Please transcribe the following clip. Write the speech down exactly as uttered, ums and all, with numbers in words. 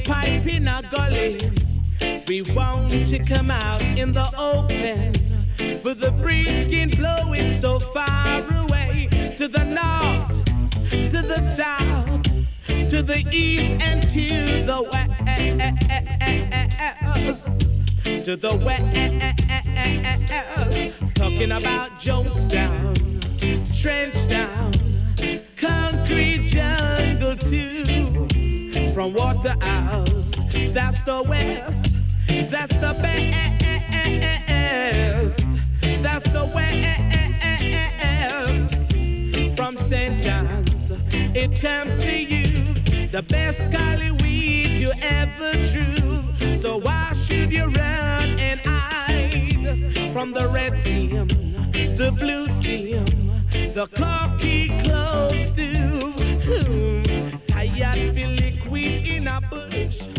pipe in a gully. We want to come out in the open, with the breeze skin blowing so far away, to the north, to the south, to the east and to the west, to the west. Talking about Jonestown, Trenchtown, concrete jungle too. From Waterhouse, that's the west, that's the best, that's the west. From Saint John's, it comes to you, the best golly weed you ever drew. So why should you run and hide from the red seam, the blue seam, the cocky close to? I had feel liquid in a bush.